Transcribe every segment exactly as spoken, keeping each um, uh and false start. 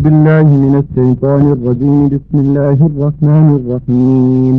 بالله من الشيطان الرجيم. بسم الله الرحمن الرحيم.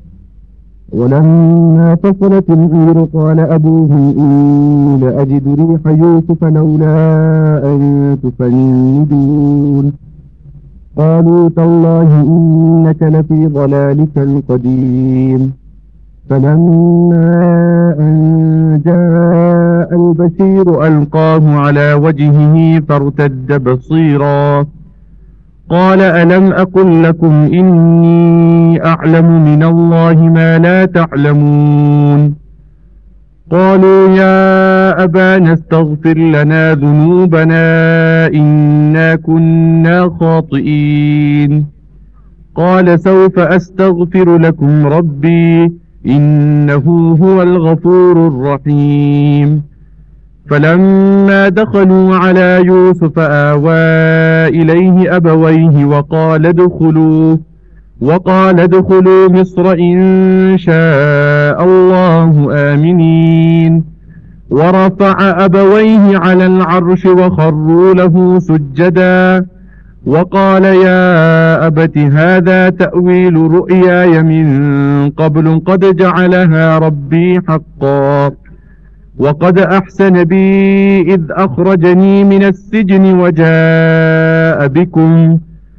ولما فصلت العير قال أبوهم إني لأجد ريح يوسف لولا أن تفندون قالوا تالله إنك لفي ضلالك القديم. فلما أن جاء البشير ألقاه على وجهه فارتد بصيرا قال ألم أقل لكم إني أعلم من الله ما لا تعلمون قالوا يا أبانا استغفر لنا ذنوبنا إنا كنا خاطئين قال سوف أستغفر لكم ربي إنه هو الغفور الرحيم. فلما دخلوا على يوسف آوى إليه أبويه وقال ادخلوا وقال ادخلوا مصر إن شاء الله آمنين ورفع أبويه على العرش وخروا له سجدا وقال يا أبت هذا تأويل رؤياي من قبل قد جعلها ربي حقا وقد أحسن بي إذ أخرجني من السجن وجاء بكم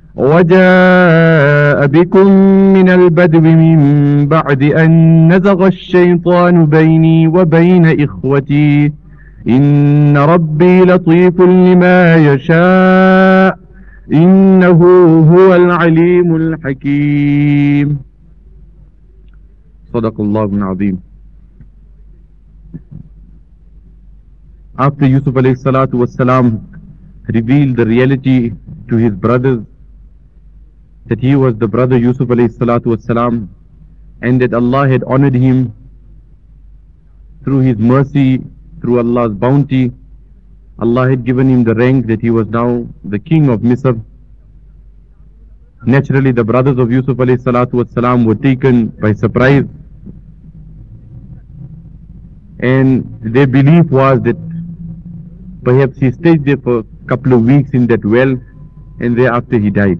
وجاء بكم من البدو من بعد أن نزغ الشيطان بيني وبين إخوتي إن ربي لطيف لما يشاء إنه هو العليم الحكيم. صدق الله العظيم. After Yusuf alayhi salatu was salam revealed the reality to his brothers that he was the brother Yusuf alayhi salatu was salam and that Allah had honored him through his mercy, through Allah's bounty. Allah had given him the rank that he was now the king of Misr. Naturally, the brothers of Yusuf alayhi salatu was salam were taken by surprise, and their belief was that perhaps he stayed there for a couple of weeks in that well and thereafter he died.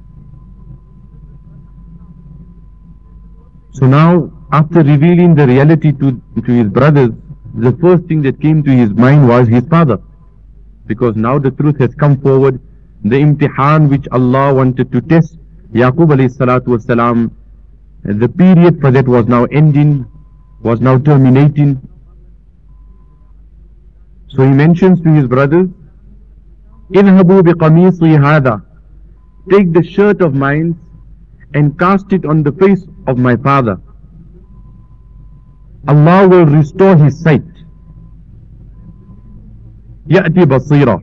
So now, after revealing the reality to, to his brothers, the first thing that came to his mind was his father. Because now the truth has come forward, the imtihan which Allah wanted to test Yaqub alayhi salatu was salam, the period for that was now ending, was now terminating. So he mentions to his brothers, اذهبوا بقميصي هذا, take the shirt of mine and cast it on the face of my father. Allah will restore his sight. يأتي بصيرا.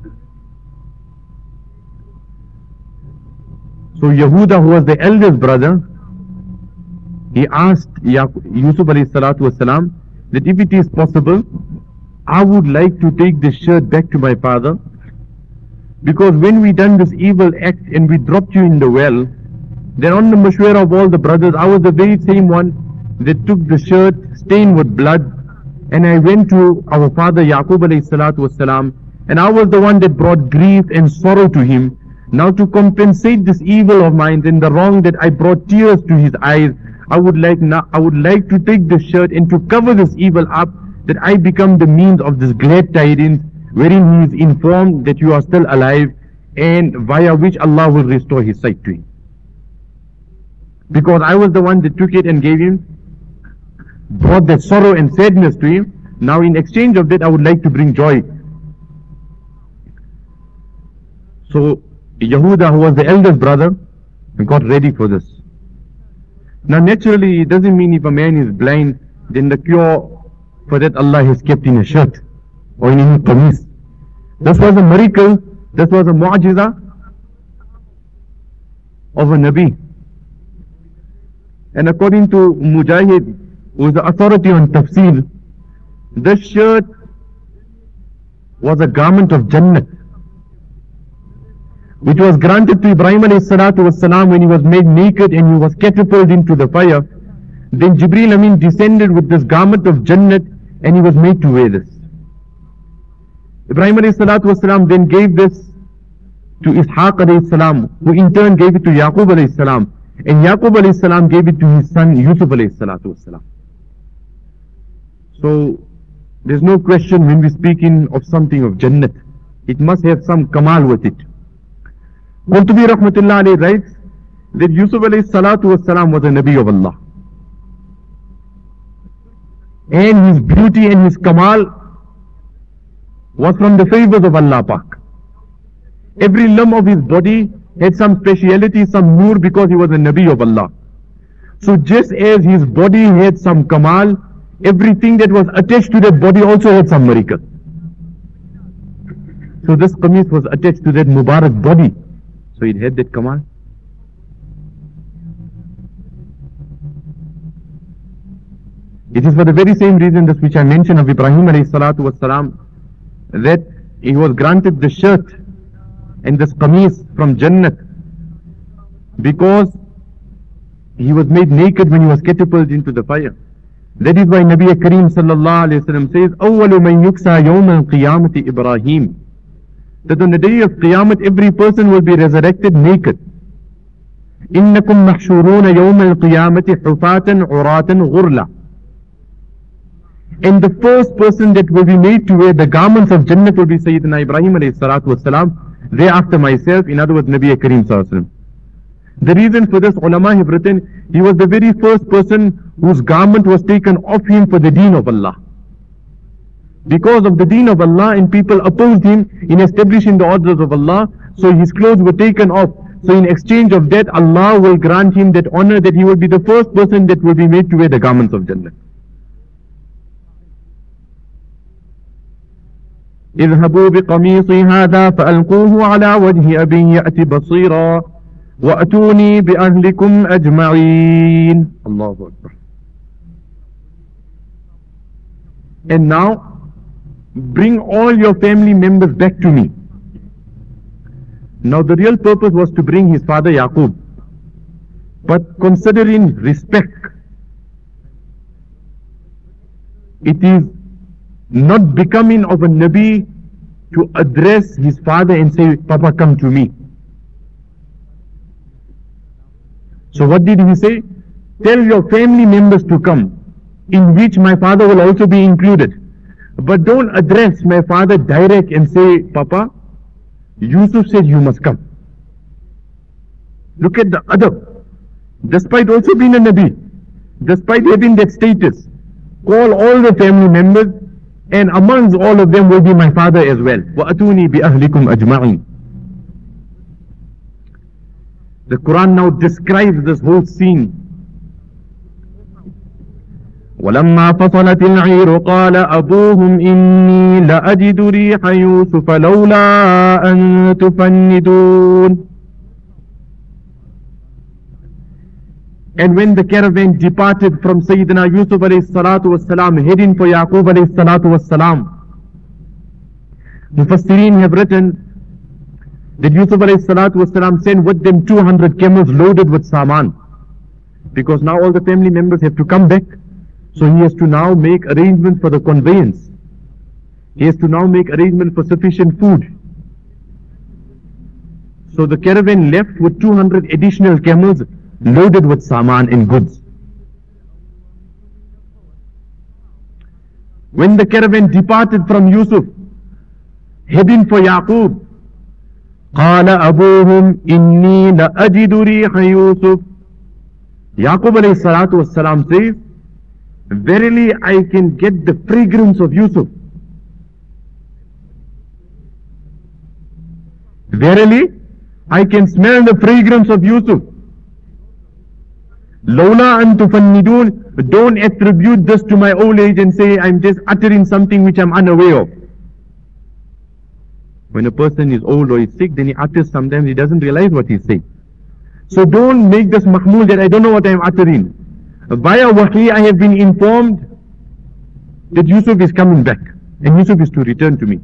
So Yehuda, who was the eldest brother, he asked Yusuf alayhi salatu wasalam that if it is possible, I would like to take this shirt back to my father, because when we done this evil act and we dropped you in the well, then on the mashwara of all the brothers, I was the very same one that took the shirt stained with blood, and I went to our father Yaqub alayhi salatu wasalam, and I was the one that brought grief and sorrow to him. Now to compensate this evil of mine and the wrong that I brought tears to his eyes, I would like now, I would like to take this shirt and to cover this evil up, that I become the means of this glad tidings, wherein he is informed that you are still alive, and via which Allah will restore his sight to him. Because I was the one that took it and gave him, brought that sorrow and sadness to him. Now in exchange of that, I would like to bring joy. So Yehuda, who was the eldest brother, got ready for this. Now naturally, it doesn't mean if a man is blind, then the cure for that Allah has kept in a shirt or in any qamis. This was a miracle, this was a mu'jiza of a Nabi. And according to Mujahid, who is the authority on tafsir, this shirt was a garment of Jannat, which was granted to Ibrahim alayhi salatu was salam when he was made naked and he was catapulted into the fire. Then Jibreel Amin descended with this garment of Jannat and he was made to wear this. Ibrahim alayhi salatu was salam then gave this to Ishaq alayhi salam, who in turn gave it to Yaqub alayhi salam, and Yaqub alayhi salam gave it to his son Yusuf alayhi salatu wasalam. So there's no question when we're speaking of something of Jannat, it must have some kamal with it. Qurtubi rahmatullah alayhi writes that Yusuf alayhi salatu wasalam was a Nabi of Allah. And his beauty and his kamal was from the favors of Allah Pak. Every limb of his body had some speciality, some nur, because he was a Nabi of Allah. So just as his body had some kamal, everything that was attached to that body also had some miracle. So this qamis was attached to that Mubarak body, so it had that kamal. It is for the very same reason this which I mentioned of Ibrahim alayhi salatu wasalam, that he was granted the shirt and this qamis from Jannat because he was made naked when he was catapulted into the fire. That is why Nabi Kareem sallallahu alayhi wa sallam says, أَوَّلُ مَنْ يُكْسَى يَوْمَ الْقِيَامَةِ إِبْرَاهِيم, that on the day of Qiyamah every person will be resurrected naked. إِنَّكُمْ مَحْشُورُونَ يَوْمَ الْقِيَامَةِ حُفَاةً عُرَاةً غُرْلًا. And the first person that will be made to wear the garments of Jannat will be Sayyidina Ibrahim alayhi salatu wasalam, thereafter myself, in other words Nabi Kareem sallallahu alayhi wa sallam. The reason for this, ulama have written, he was the very first person whose garment was taken off him for the deen of Allah. Because of the deen of Allah, and people opposed him in establishing the orders of Allah, so his clothes were taken off. So in exchange of that, Allah will grant him that honor that he will be the first person that will be made to wear the garments of Jannah. اذهبوا بقميصي هذا فألقوه على وجه أبي يأتي بصيرا وأتوني بأهلكم أجمعين. الله أكبر. And now bring all your family members back to me. Now the real purpose was to bring his father Yaqub, but considering respect, it is not becoming of a Nabi to address his father and say, Papa, come to me. So what did he say? Tell your family members to come, in which my father will also be included. But don't address my father direct and say, Papa, Yusuf said you must come. Look at the adab. Despite also being a Nabi, despite having that status, call all the family members, and amongst all of them will be my father as well. وَأَتُونِي بِأَهْلِكُمْ أَجْمَعِينَ. The Quran now describes this whole scene. وَلَمَّا فَصَلَتِ الْعِيرُ قَالَ أَبُوهُمْ إِنِّي لَأَجِدُ رِيحَ يُوسُفَ لَوْلَا أَن تُفَنِّدُونَ. And when the caravan departed from Sayyidina Yusuf alayhi salatu wasalam, heading for Yaqub alayhi salatu wasalam, Mufassirin have written that Yusuf alayhi salatu wasalam sent with them two hundred camels loaded with saman, because now all the family members have to come back. So he has to now make arrangements for the conveyance. He has to now make arrangements for sufficient food. So the caravan left with two hundred additional camels loaded with saman and goods. When the caravan departed from Yusuf, heading for Yaqub, قال أبوهم إني لأجد ريح يوسف. Yaqub alayhi salatu wasalam says, verily I can get the fragrance of Yusuf. Verily I can smell the fragrance of Yusuf. Lawla an tufannidun, don't attribute this to my old age and say I'm just uttering something which I'm unaware of. When a person is old or is sick, then he utters, sometimes he doesn't realize what he's saying. So don't make this mahmul that I don't know what I'm uttering. Via wahi I have been informed that Yusuf is coming back and Yusuf is to return to me.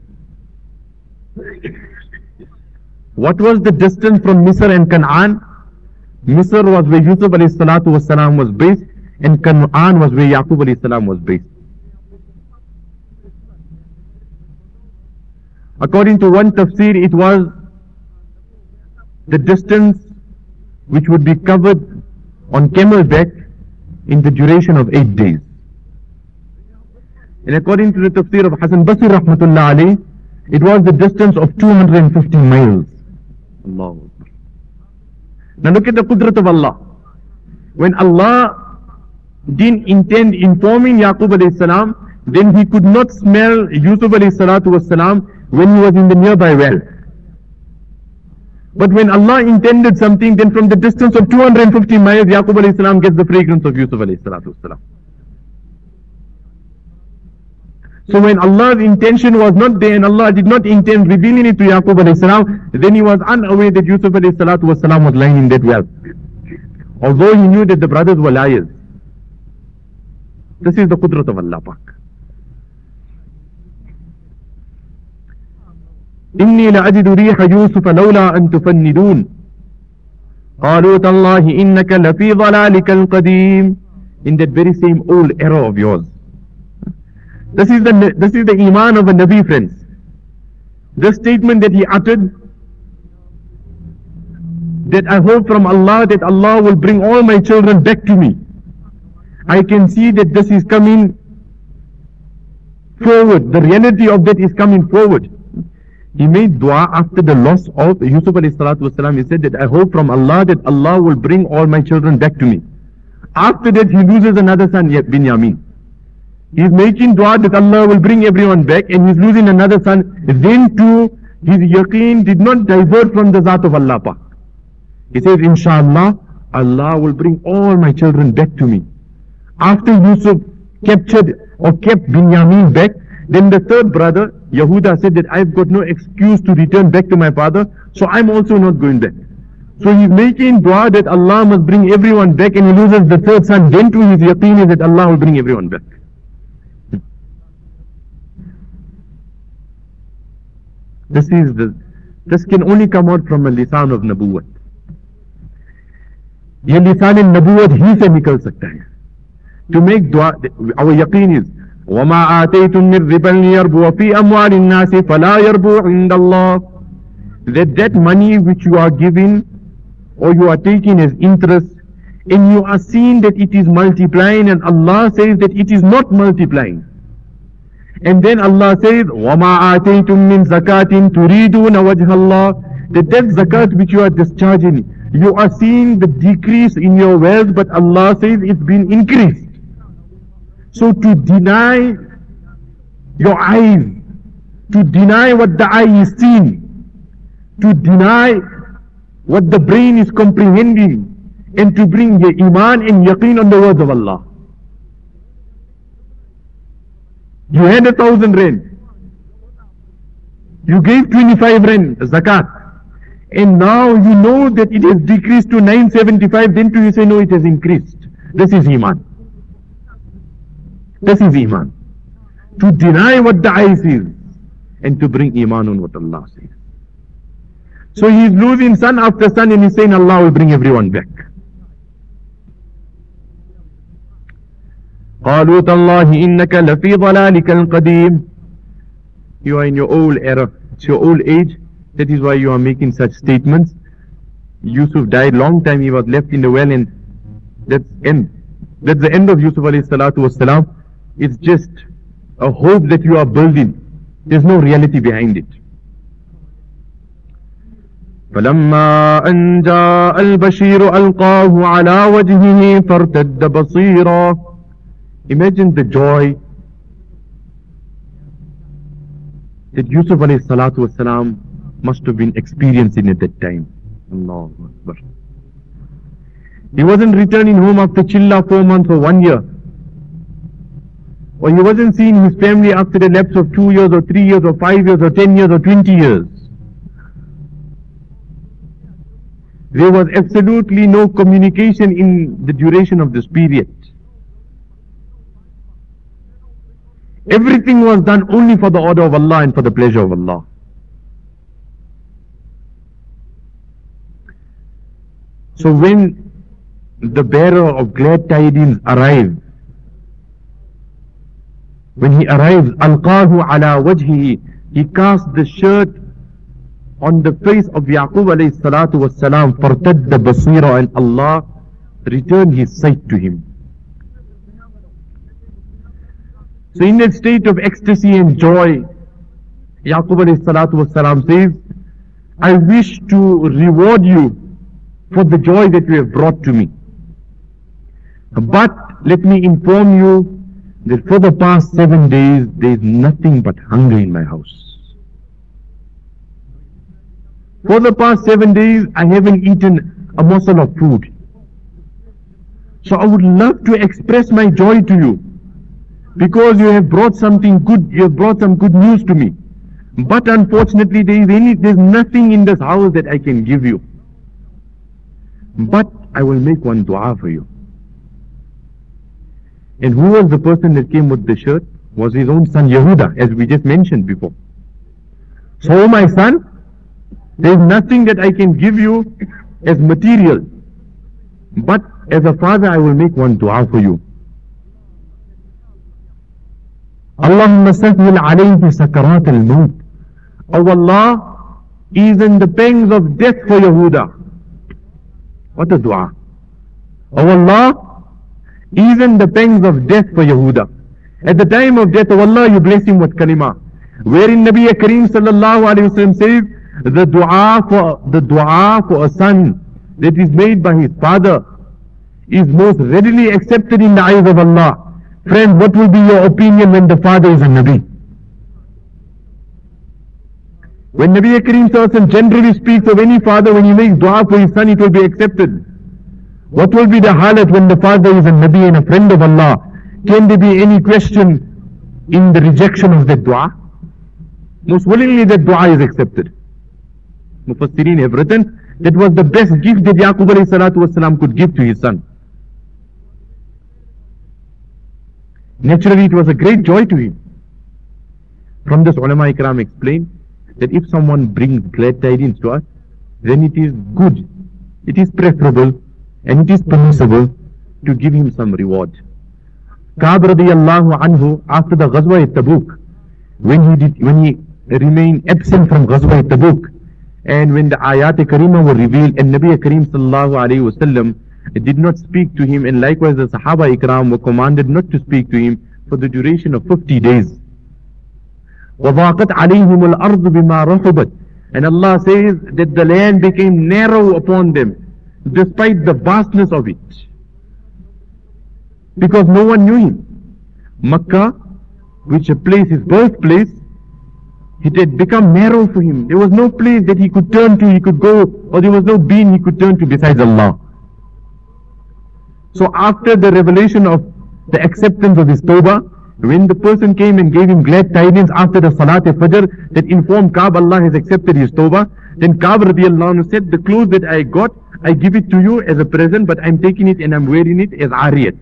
What was the distance from Misr and Canaan? Misr was where Yusuf alayhi salatu wasalam was based, and Canaan was where Yaqub alayhi salam was based. According to one tafsir, it was the distance which would be covered on camel back in the duration of eight days. And according to the tafsir of Hasan Basri rahmatullah alayhi, it was the distance of two hundred fifty miles. Allahu Akbar. Now look at the qudrat of Allah. When Allah didn't intend informing Yaqub alayhi salam, then he could not smell Yusuf alayhi salatu was salam when he was in the nearby well. But when Allah intended something, then from the distance of two hundred fifty miles, Yaqub alayhi salam gets the fragrance of Yusuf alayhi salatu was salam. So when Allah's intention was not there and Allah did not intend revealing it to Yaqub alayhi salam, then he was unaware that Yusuf alayhi salatu was salam was lying in that well. Although he knew that the brothers were liars. This is the qudrat of Allah Pak. إني لأجد ريح يوسف لولا أن تفندون قالوا تالله إنك لفي ضلالك القديم. In that very same old error of yours. This is the this is the iman of a Nabi, friends. This statement that he uttered, that I hope from Allah that Allah will bring all my children back to me. I can see that this is coming forward. The reality of that is coming forward. He made dua after the loss of Yusuf alayhi salatu wasalam. He said that I hope from Allah that Allah will bring all my children back to me. After that he loses another son, Binyamin. He is making dua that Allah will bring everyone back, and he is losing another son. Then too his yaqeen did not divert from the Zat of Allah Pak. He says, Inshallah, Allah will bring all my children back to me. After Yusuf captured or kept Binyamin back, then the third brother, Yehuda, said that I've got no excuse to return back to my father, so I'm also not going back. So he's making dua that Allah must bring everyone back, and he loses the third son. Then too his yaqeen is that Allah will bring everyone back. This is the, this can only come out from a lisan of nabuwat. ये लिसान नबूवत ही से निकल सकता है. To make dua, our yaqeen is وَمَا آتَيْتُم مِّن رِّبًا لِيَرْبُوَ فِي أَمْوَالِ النَّاسِ فَلَا يَرْبُو عِندَ اللَّهِ. That that money which you are giving or you are taking as interest, and you are seeing that it is multiplying, and Allah says that it is not multiplying. And then Allah says, وَمَا آتَيْتُم مِّن زَكَاةٍ تُرِيدُونَ وَجْهَ اللَّهِ. That that zakat which you are discharging, you are seeing the decrease in your wealth, but Allah says it's been increased. So to deny your eyes, to deny what the eye is seeing, to deny what the brain is comprehending, and to bring your iman and yaqeen on the words of Allah. You had a thousand rand. You gave twenty-five rand zakat. And now you know that it has decreased to nine seventy-five. Then to you say, no, it has increased. This is iman. This is iman. To deny what the eye sees and to bring iman on what Allah says. So he is losing son after son, and he's saying Allah will bring everyone back. قالوا تالله إنك لفي ضلالك القديم. You are in your old era, it's your old age. That is why you are making such statements. Yusuf died long time, he was left in the well, and that's end. That's the end of Yusuf alayhi salatu was salam. It's just a hope that you are building. There's no reality behind it. فلما أن جاء البشير ألقاه على وجهه فارتد بصيرا. Imagine the joy that Yusuf alayhi salatu was salam must have been experiencing at that time. Allahu Akbar. He wasn't returning home after Chilla four months or one year. Or he wasn't seeing his family after the lapse of two years or three years or five years or ten years or twenty years. There was absolutely no communication in the duration of this period. Everything was done only for the order of Allah and for the pleasure of Allah. So when the bearer of glad tidings arrived, when he arrives, alqahu ala wajhihi, he cast the shirt on the face of Yaqub alayhi salatu was salam, fartad the basira, and Allah returned his sight to him. So in that state of ecstasy and joy, Yaqub alayhi salatu was salam says, I wish to reward you for the joy that you have brought to me. But let me inform you that for the past seven days there is nothing but hunger in my house. For the past seven days I haven't eaten a morsel of food. So I would love to express my joy to you, because you have brought something good, you have brought some good news to me. But unfortunately there is any, there is nothing in this house that I can give you. But I will make one dua for you. And who was the person that came with the shirt? Was his own son Yehuda, as we just mentioned before. So my son, there is nothing that I can give you as material, but as a father I will make one dua for you. Allahumma sahil alayhi sakarat al-maut. Oh Allah, even the pangs of death for Yehuda. What a dua. Oh Allah, even the pangs of death for Yehuda. At the time of death, oh Allah, you bless him with kalima. Wherein Nabi Kareem sallallahu alayhi wa sallam says, the dua for the dua for a son that is made by his father is most readily accepted in the eyes of Allah. Friend, what will be your opinion when the father is a Nabi? When Nabi Kareem sallallahu alayhi wa sallam generally speaks of any father, when he makes dua for his son, it will be accepted. What will be the halat when the father is a Nabi and a friend of Allah? Can there be any question in the rejection of that dua? Most willingly that dua is accepted. Mufassirin have written that was the best gift that Yaqub alayhi salatu wasalam could give to his son. Naturally it was a great joy to him. From this ulama ikram explain that if someone brings glad tidings to us, then it is good, it is preferable, and it is permissible to give him some reward. Ka'b radiyallahu anhu, after the Ghazwa at Tabuk, when he did, when he remained absent from Ghazwa at Tabuk, and when the ayat karima were revealed, and Nabi Kareem sallallahu alayhi wasallam did not speak to him, and likewise the Sahaba ikram were commanded not to speak to him for the duration of fifty days. وَضَاقَتْ عَلَيْهِمُ الْأَرْضُ بِمَا رَحُبَتْ, and Allah says that the land became narrow upon them despite the vastness of it, because no one knew him. Makkah, which a place, his birthplace, it had become narrow for him. There was no place that he could turn to, he could go, or there was no being he could turn to besides Allah. So after the revelation of the acceptance of his tawbah, when the person came and gave him glad tidings after the Salat al-Fajr that informed Ka'b Allah has accepted his tawbah, then Ka'b radiyallahu anhu said, the clothes that I got, I give it to you as a present, but I'm taking it and I'm wearing it as ariyat.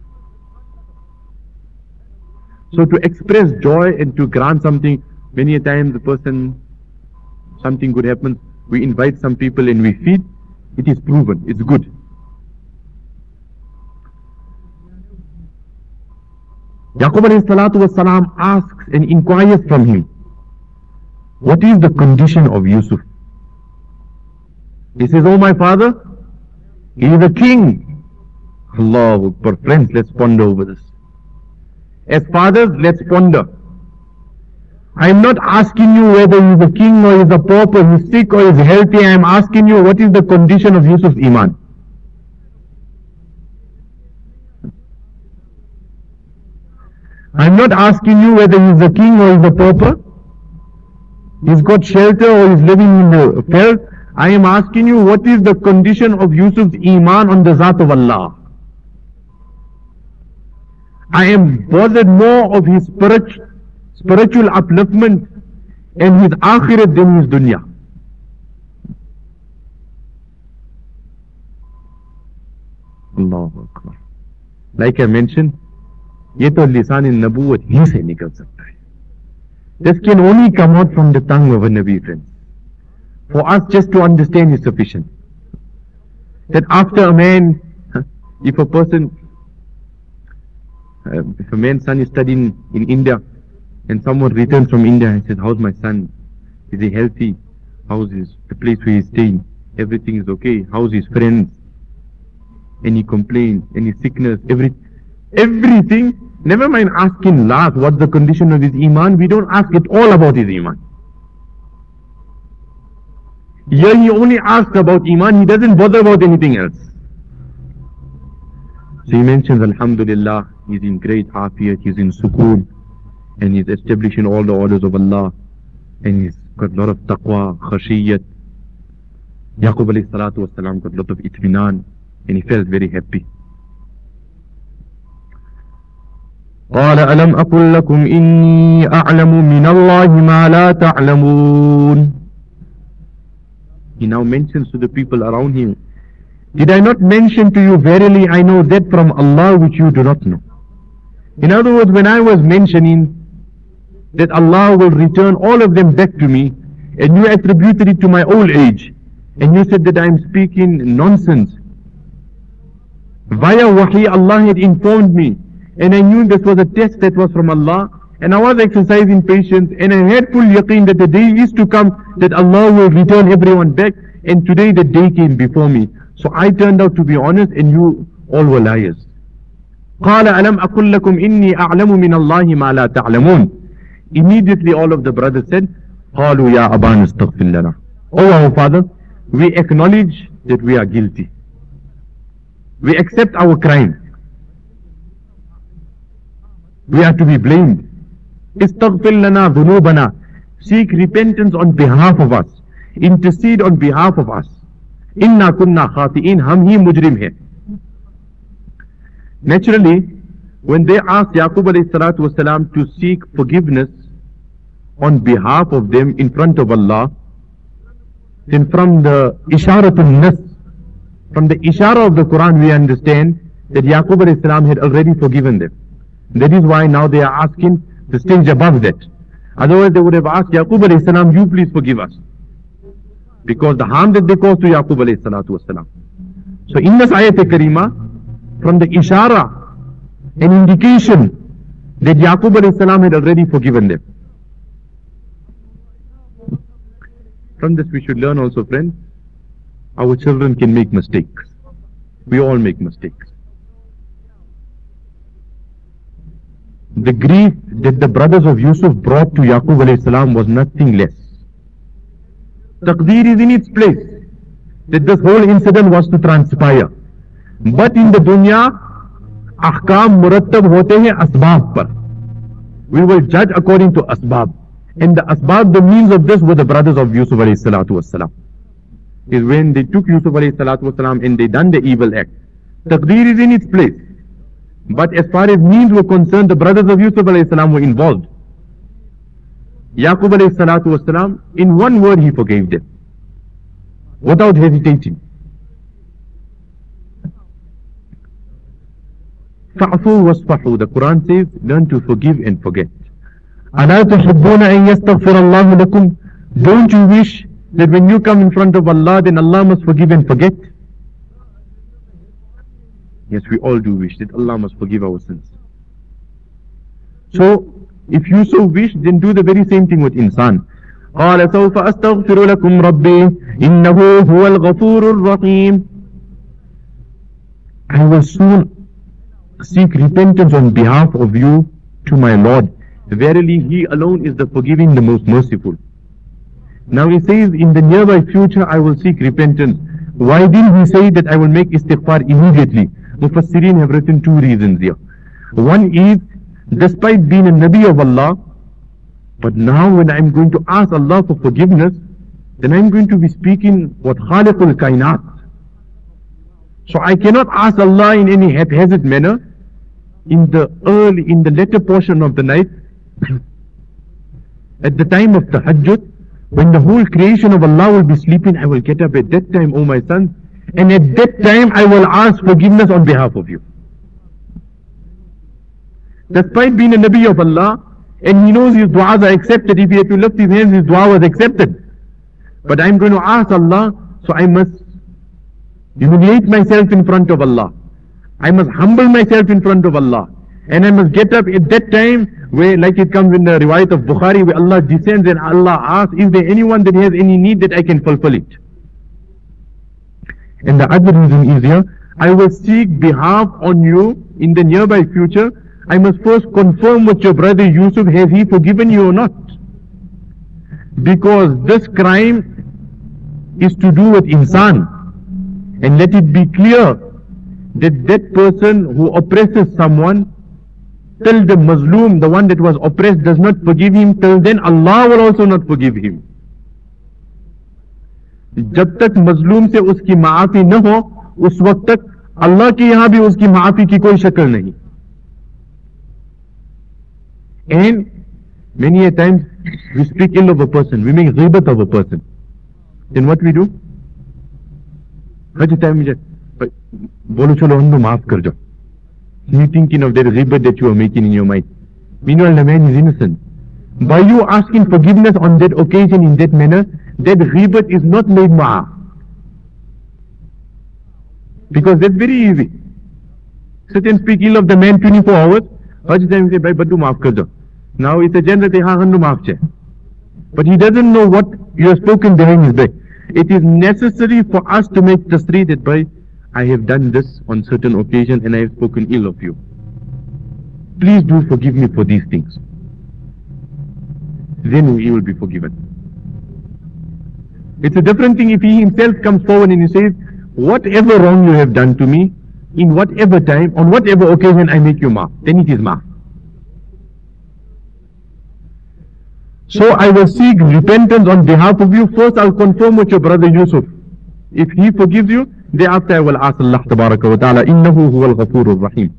So to express joy and to grant something, many a time the person, something good happens, we invite some people and we feed, it is proven, it's good. Yaqub alayhi salatu was salam asks and inquires from him, what is the condition of Yusuf? He says, oh my father, he is a king. Allahu Akbar. Friends, let's ponder over this. As fathers, let's ponder. I am not asking you whether he is a king or he is a pauper, he is sick or he is healthy. I am asking you what is the condition of Yusuf's iman. I am not asking you whether he is a king or he is a pauper, he has got shelter or he is living in the field. I am asking you what is the condition of Yusuf's iman on the Zat of Allah. I am bothered more of his spiritual, spiritual upliftment and his akhirat than his dunya. Allahu Akbar. Like I mentioned, ये तो लिसान नबूवत ही से निकल सकता है. This can only come out from the tongue of a Nabi, friends. For us just to understand is sufficient. That after a man, if a person, uh, if a man's son is studying in India, and someone returns from India and says, how's my son? Is he healthy? How's his, the place where he's staying? Everything is okay. How's his friends? Any complaint, any sickness, every, everything. Never mind asking last what's the condition of his iman. We don't ask it all about his iman. Here he only asks about iman. He doesn't bother about anything else. So he mentions, Alhamdulillah, he's in great afiyat, he's in sukoon, and he's establishing all the orders of Allah, and he's got a lot of taqwa, khashiyat. Yaqub alayhi salatu wasalam got a lot of itminan, and he felt very happy. قال ألم أقل لكم إني أعلم من الله ما لا تعلمون. He now mentions to the people around him, did I not mention to you, verily I know that from Allah which you do not know. In other words, when I was mentioning that Allah will return all of them back to me, and you attributed it to my old age, and you said that I am speaking nonsense. Via wahi, Allah had informed me, and I knew this was a test that was from Allah, and I was exercising patience, and I had full yaqeen that the day is to come that Allah will return everyone back, and today the day came before me. So I turned out to be honest, and you all were liars. قال ألم أقل لكم إني أعلم من الله ما لا تعلمون. Immediately all of the brothers said, قالوا يا أبانا استغفر لنا. Oh our father, we acknowledge that we are guilty. We accept our crime. We are to be blamed. استغفر لنا ذنوبنا. Seek repentance on behalf of us. Intercede on behalf of us. Inna kunna khati'in, hum hi mujrim hai. Naturally, when they asked Yaqub alayhi salatu wasalam to seek forgiveness on behalf of them in front of Allah, then from the isharatul nas, from the ishara of the Quran, we understand that Yaqub alayhi salam had already forgiven them. That is why now they are asking the stage above that. Otherwise they would have asked Yaqub alayhi salam, you please forgive us, because the harm that they caused to Yaqub alayhi salatu wasalam. So in this ayat karima, from the ishara, an indication that Yaqub alayhi salam had already forgiven them. From this we should learn also, friends, our children can make mistakes. We all make mistakes. The grief that the brothers of Yusuf brought to Yaqub alayhi salam was nothing less. Taqdeer is in its place, that this whole incident was to transpire. But in the dunya, ahkam murattab hote hain asbab par. We will judge according to asbab. And the asbab, the means of this, were the brothers of Yusuf alayhi salatu wasalam. Is when they took Yusuf alayhi salatu wasalam and they done the evil act. Taqdeer is in its place. But as far as means were concerned, the brothers of Yusuf alayhi salam were involved. Yaqub alayhi salatu wasalam, in one word he forgave them, without hesitating. Fa'fu wasfahu. The Quran says, learn to forgive and forget. أَلَا تُحِبُّونَ أَن يَسْتَغْفِرَ اللَّهُ لَكُمْ. Don't you wish that when you come in front of Allah, then Allah must forgive and forget? Yes, we all do wish that Allah must forgive our sins. So, if you so wish, then do the very same thing with insan. قَالَ سَوْفَ أَسْتَغْفِرُ لَكُمْ رَبِّي إِنَّهُ هُوَ الْغَفُورُ الرَّحِيمُ. I will soon seek repentance on behalf of you to my Lord. Verily, He alone is the forgiving, the most merciful. Now He says, in the nearby future, I will seek repentance. Why didn't He say that I will make istighfar immediately? Mufassirin have written two reasons here. One is, despite being a Nabi of Allah, but now when I'm going to ask Allah for forgiveness, then I'm going to be speaking what Khaliqul Kainat. So I cannot ask Allah in any haphazard manner. In the early, in the later portion of the night, at the time of Tahajjud, when the whole creation of Allah will be sleeping, I will get up at that time, O my sons, and at that time I will ask forgiveness on behalf of you. Despite being a Nabi of Allah, and he knows his du'as are accepted, if he had to lift his hands, his du'a was accepted. But I'm going to ask Allah, so I must humiliate myself in front of Allah. I must humble myself in front of Allah. And I must get up at that time where, like it comes in the riwayat of Bukhari, where Allah descends and Allah asks, is there anyone that has any need that I can fulfill it? And the other reason is here, I will seek behalf on you in the nearby future. I must first confirm with your brother Yusuf, has he forgiven you or not? Because this crime is to do with insan. And let it be clear that that person who oppresses someone, till the Mazloom, the one that was oppressed, does not forgive him, till then Allah will also not forgive him. जब तक मजलूम से उसकी माफी न हो, उस वक्त तक अल्लाह के यहां भी उसकी माफी की कोई शक्ल नहीं. And many a times we speak ill of a person, we make ghibat of a person. Then what we do? Hajj time we bolo chalo hundu maaf kar jo. You thinking of that ghibat that you are making in your mind. Meanwhile the man is innocent. By you asking forgiveness on that occasion in that manner, that ghibat is not made ma'af. Because that's very easy. Sit and speak ill of the man twenty-four hours. Hajj time say, bhai baddu maaf kar jo. Now it's a general say, ha hundu maaf che. But he doesn't know what you have spoken behind his back. It is necessary for us to make tasrih that, bhai, I have done this on certain occasion and I have spoken ill of you. Please do forgive me for these things. Then he will be forgiven. It's a different thing if he himself comes forward and he says, whatever wrong you have done to me, in whatever time, on whatever occasion I make you maaf, then it is maaf. So I will seek repentance on behalf of you. First I'll confirm with your brother Yusuf. If he forgives you, thereafter I will ask Allah tabaraka wa ta'ala, innahu huwal ghafurur rahim.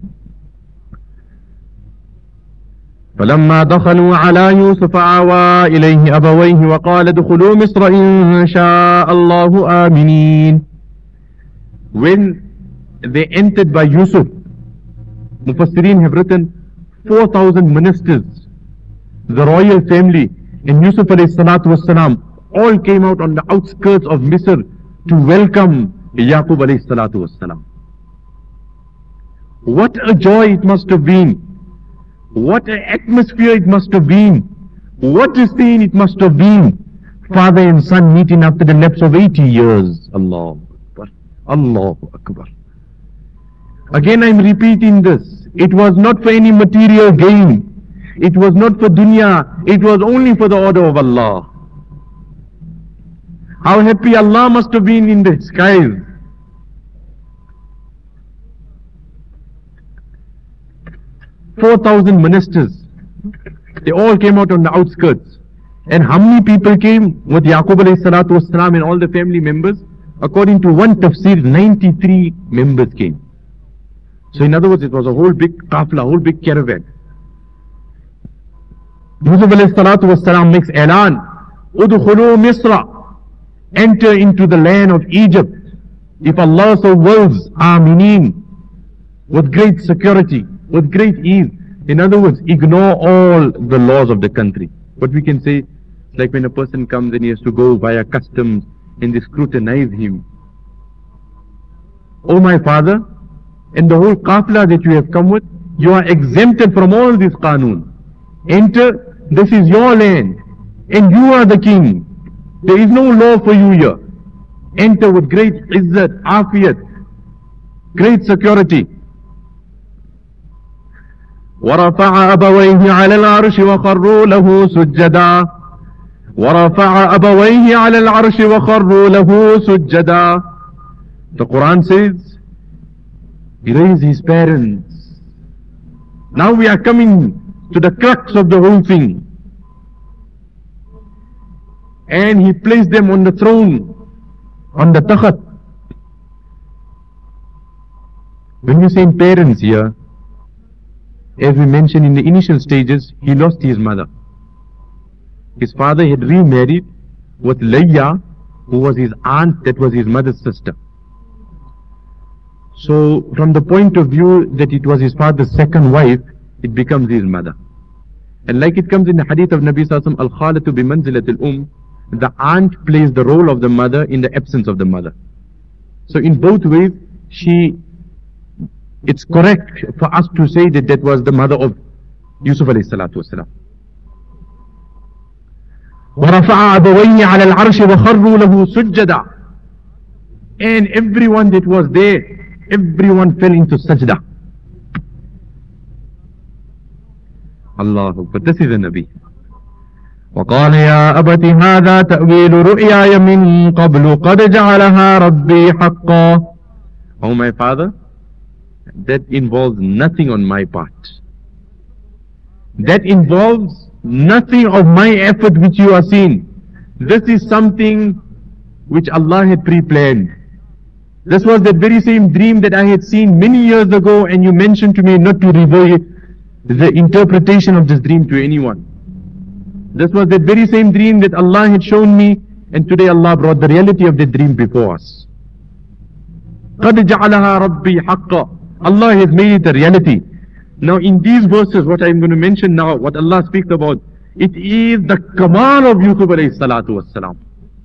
فلما دخلوا على يوسف آوى إليه أبويه وقال ادخلوا مصر إن شاء الله آمنين. When they entered by Yusuf, Mufassirin have written four thousand ministers, the royal family, and Yusuf alayhi salatu wassalam all came out on the outskirts of Misr to welcome Yaqub alayhi salatu wassalam. What a joy it must have been. What an atmosphere it must have been. What a scene it must have been. Father and son meeting after the lapse of eighty years. Allahu Akbar. Allahu Akbar. Again I am repeating this. It was not for any material gain. It was not for dunya. It was only for the order of Allah. How happy Allah must have been in the skies. Four thousand ministers. They all came out on the outskirts. And how many people came with Yaqub alayhi salatu wassalam and all the family members? According to one tafsir, ninety-three members came. So in other words, it was a whole big qafla, whole big caravan. Yusuf alayhi salatu wassalam makes elan, udkhulu Misra, enter into the land of Egypt, if Allah so wills, aminin, with great security, with great ease. In other words, ignore all the laws of the country. What we can say, it's like when a person comes and he has to go via customs and they scrutinize him. Oh my father, and the whole qafla that you have come with, you are exempted from all this qanoon. Enter, this is your land, and you are the king. There is no law for you here. Enter with great izzat, afiyat, great security. ورفع أبويه على العرش وخروا له سجدا ورفع أبويه على العرش وخروا له سجدا. The Quran says, he raised his parents. Now we are coming to the crux of the whole thing. And he placed them on the throne, on the takhat. When we say parents here, as we mentioned in the initial stages, he lost his mother. His father had remarried with Layya, who was his aunt, that was his mother's sister. So from the point of view that it was his father's second wife, it becomes his mother. And like it comes in the hadith of Nabi Sallallahu Alaihi Wasallam, al-khalatu bi manzilatil um, the aunt plays the role of the mother in the absence of the mother. So in both ways, she, it's correct for us to say that that was the mother of Yusuf alayhi salatu wasalam. وَرَفَعَ أَبَوَيْهِ عَلَى الْعَرْشِ وَخَرُّوا لَهُ سُجَّدًا. And everyone that was there, everyone fell into sajda. Allahu Akbar. This is a Nabi. وقال يا أبت هذا تأويل رؤياي من قبل قد جعلها ربي حقا. Oh my father, that involves nothing on my part. That involves nothing of my effort which you are seeing. This is something which Allah had pre-planned. This was that very same dream that I had seen many years ago, and you mentioned to me not to reveal the interpretation of this dream to anyone. This was that very same dream that Allah had shown me, and today Allah brought the reality of the dream before us. قَدْ جَعَلَهَا رَبِّي حَقًّا. Allah has made it a reality. Now in these verses, what I am going to mention now, what Allah speaks about, it is the command of Yusuf alayhi salatu wassalam.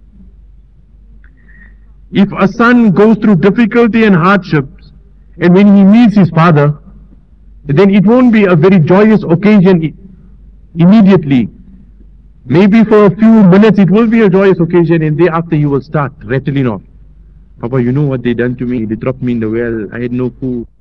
If a son goes through difficulty and hardships, and when he meets his father, then it won't be a very joyous occasion immediately. Maybe for a few minutes it will be a joyous occasion, and thereafter you will start rattling off. Papa, you know what they done to me? They dropped me in the well. I had no food.